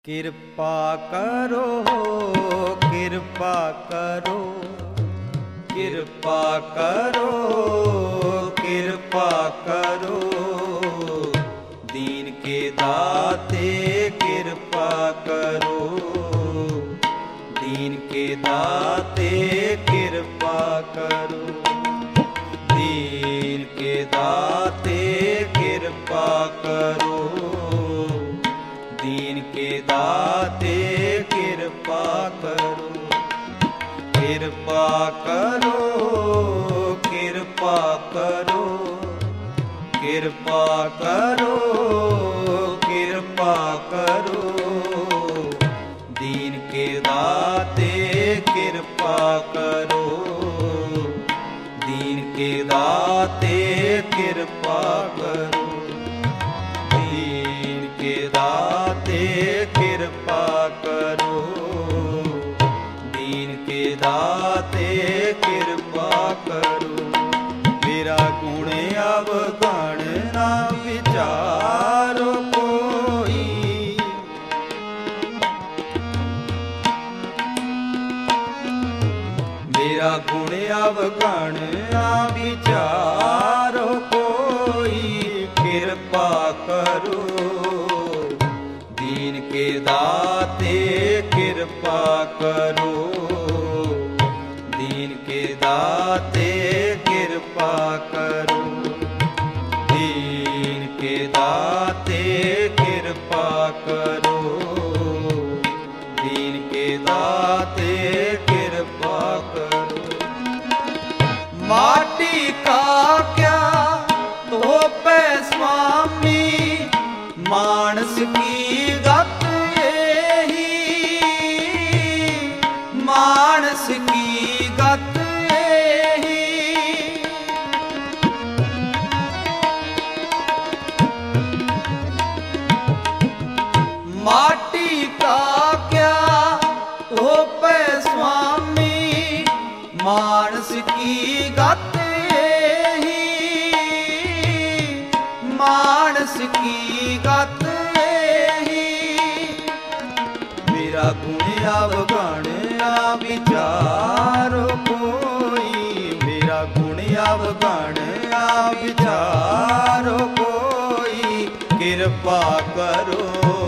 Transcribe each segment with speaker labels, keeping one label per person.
Speaker 1: कृपा करो कृपा करो कृपा करो कृपा करो दीन के दाते कृपा करो दीन के दाते कृपा करो दीन के दाते कृपा करो दीन के दाते कृपा करो कृपा करो कृपा करो कृपा करो कृपा करो दीन के दाते कृपा करो दीन के दाते कृपा करो दीन के दाते कृपा करो दीन के दाते कृपा करो मेरा गुण अवगण ना विचारो कोई मेरा गुण अवगण ना विचारो कोई कृपा करो दीन के दाते कृपा करो दीन के दाते कृपा करो दीन के दाते कृपा करो दीन के दाते कृपा करो माटी का क्या तो पे स्वामी मानस की गत यही मानस की गत यही माटी का क्या हो पे स्वामी मानस की गत यही मानस की गत मेरा गुण अवगण ना विचारो कोई मेरा गुण अवगण ना विचारो कोई कृपा करो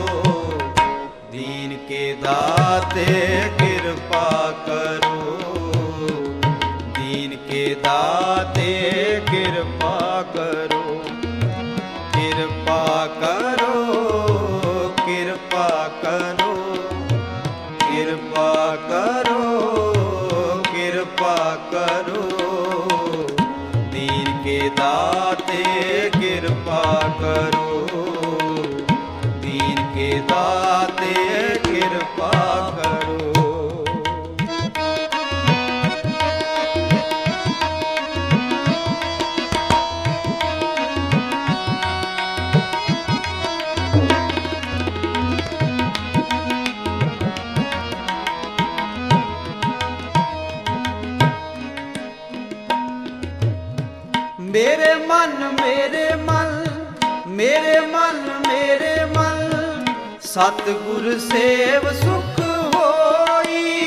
Speaker 1: दीन के दाते कृपा करो दीन के दाते कृपा करो कृपा करो कृपा करो कृपा करो कृपा करो दीन के दाते कृपा करो दीन के दाते कृपा करो मेरे मन मेरे मन मेरे मन मेरे मन सतगुर सेव सुख होई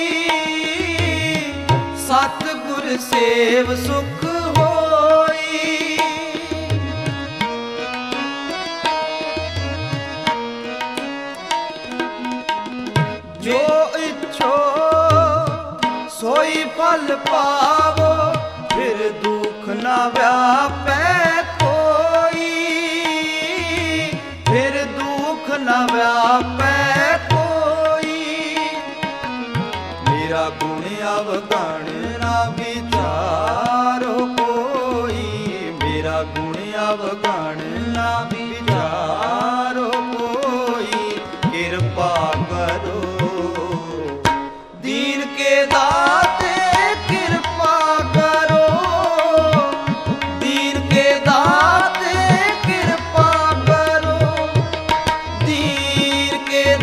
Speaker 1: सतगुर सेव सुख होई जो इच्छो सोई फल पावो फिर दुख न व्यापे कोई फिर दुख न व्यापे कोई मेरा गुण अवगण ना विचारो कोई मेरा गुण अवगण ना विचारो कोई कृपा करो दीन के दाते कृपा करो दीन के दाते कृपा करो दीन के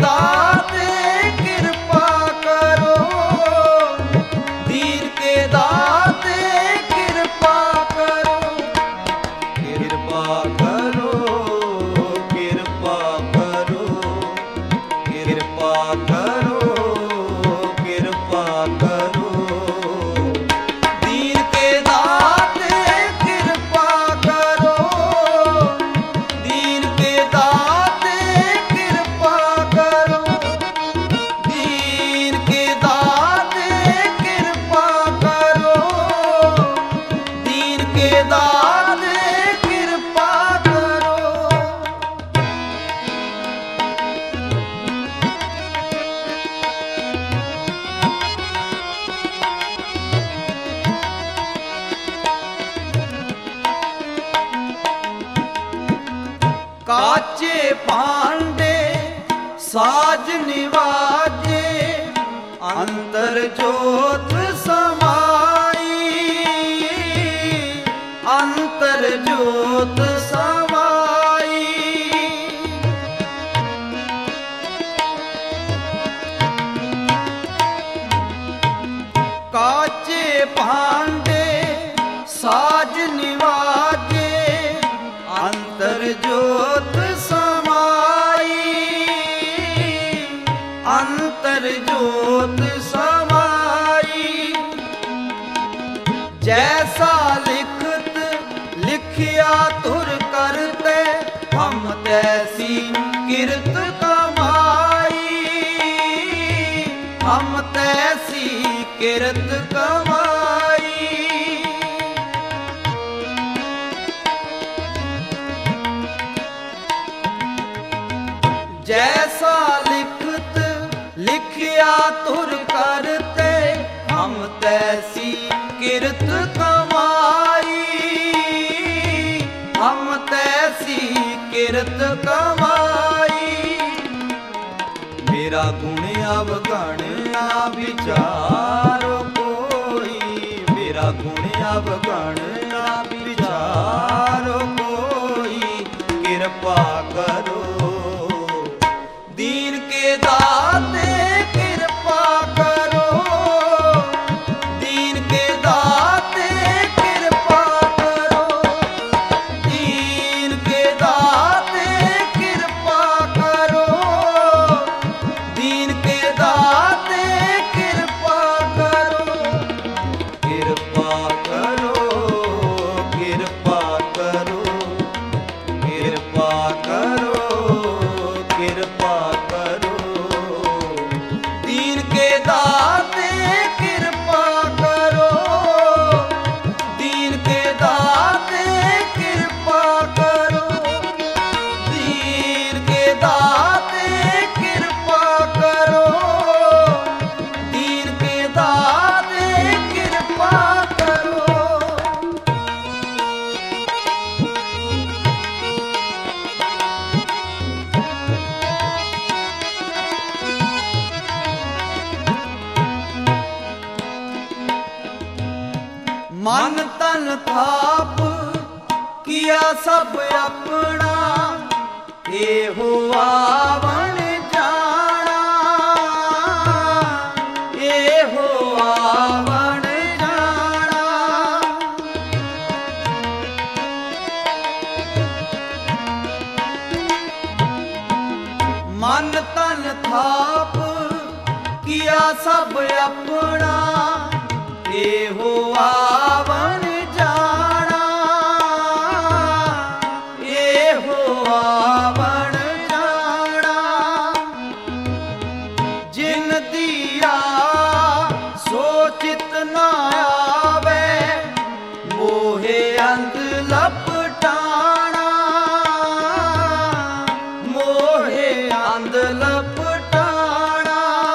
Speaker 1: साज निवाजे अंतर जोत समाई, अंतर जोत समाई। काचे भांडे साज निवाजे अंतर जोत समाई, अंतर जोत समाई। जैसा लिखत लिखिया तुर करते, हम तैसी किरत कमाई, हम तैसी किरत कमाई। जैसा लिखत लिखिया तुर करते, हम तैसी किरत कमाई, हम तैसी किरत कमाई। मेरा गुण अवगण ना विचारो कोई, मेरा गुण अवगण ना विचारो कोई। कृपा करो दीन के दाते, कृपा करो दीन के दाते, कृपा करो दीन के दाते, कृपा करो दीन के दाते, कृपा करो। कृपा करो, कृपा करो, कृपा करो, कृपा करो दीन के दाते, कृपा करो दीन के दाते, कृपा करो दीन के दाते, कृपा करो दीन के दाते, कृपा करो। मन तन थाप किया सब अपना, एहो आवण जाना, एहो आवण जाना। मन तन थाप किया सब अपना, एहो आवण जाना, एहो आवण जाना। जिन दिया सोचित न आवे, मोहे अंध लपटाना, मोहे अंध लपटाना।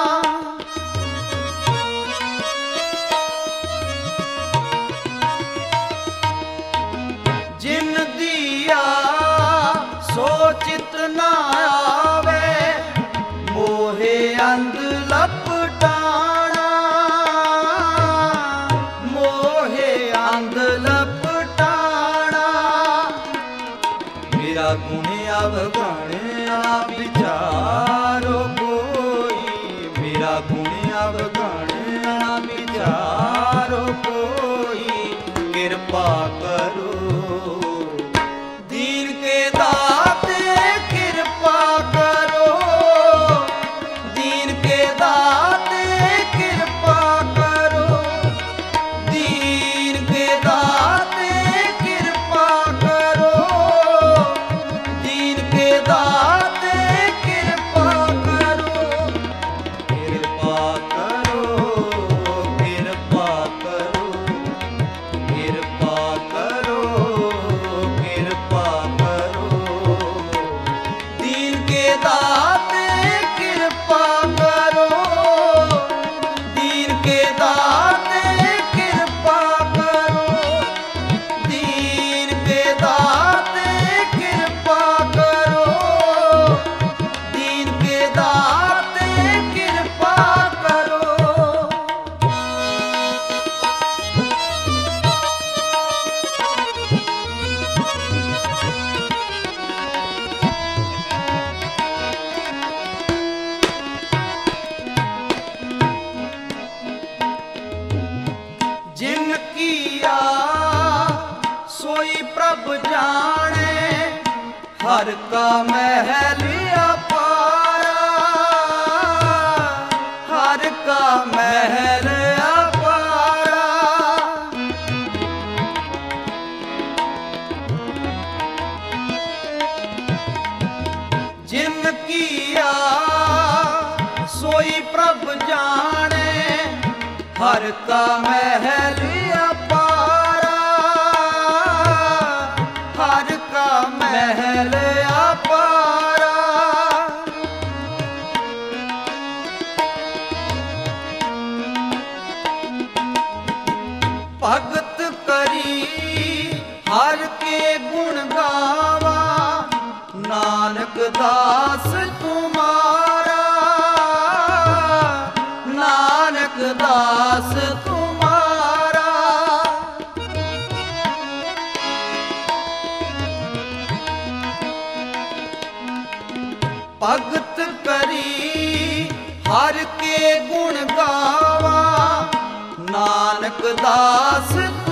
Speaker 1: जिन दिया सोचित न आवे, मोहे अंध लपटाना, मोहे अंध लपटाना। मेरा गुण अवगण ना विचारो ਦਾਤੇ ਕਿਰਪਾ ਕਰੋ। जिन किया सोई प्रभ जाने, हर का महल अपारा, हर का महल अपारा। जिन किया सोई प्रभ जाने, हर का महल अपारा, हर का महल अपारा। भगत करी हर के गुण गावा, नानक दास तुम्हारा, नानक दास तुम्हारा। भगत करी हर के गुण गावा, नानक दास